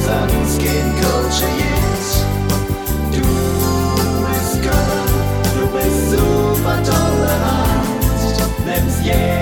sonst kein Coach jetzt. Du bist Gott, du bist super tolerant, nimmst jeden